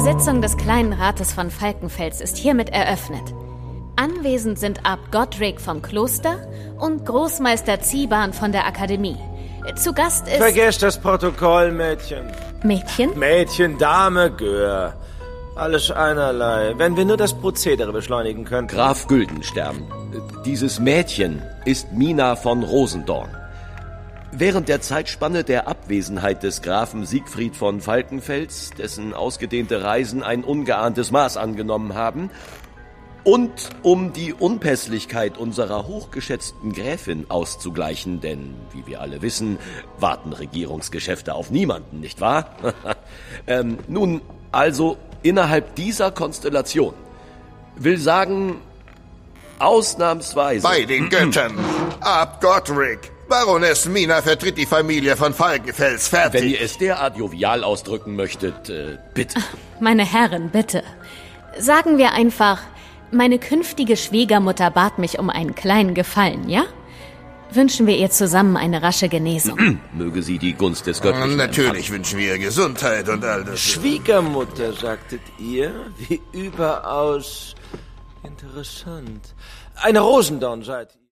Sitzung des kleinen Rates von Falkenfels ist hiermit eröffnet. Anwesend sind Abt Godric vom Kloster und Großmeister Ziban von der Akademie. Zu Gast ist... Vergesst das Protokoll, Mädchen. Mädchen? Mädchen, Dame, Gör. Alles einerlei. Wenn wir nur das Prozedere beschleunigen könnten. Graf Güldenstern, dieses Mädchen ist Mina von Rosendorn. Während der Zeitspanne der Abwesenheit des Grafen Siegfried von Falkenfels, dessen ausgedehnte Reisen ein ungeahntes Maß angenommen haben, und um die Unpässlichkeit unserer hochgeschätzten Gräfin auszugleichen, denn, wie wir alle wissen, warten Regierungsgeschäfte auf niemanden, nicht wahr? Nun, also innerhalb dieser Konstellation will sagen, ausnahmsweise... Bei den Göttern, Abt Godric, Baroness Mina vertritt die Familie von Falkenfels, fertig. Wenn ihr es derart jovial ausdrücken möchtet, bitte. Meine Herren, bitte. Sagen wir einfach, meine künftige Schwiegermutter bat mich um einen kleinen Gefallen, ja? Wünschen wir ihr zusammen eine rasche Genesung. Möge sie die Gunst des Göttlichen Natürlich wünschen wir ihr Gesundheit und all das. Schwiegermutter, sagtet ihr? Wie überaus interessant. Eine Rosendorn seid ihr.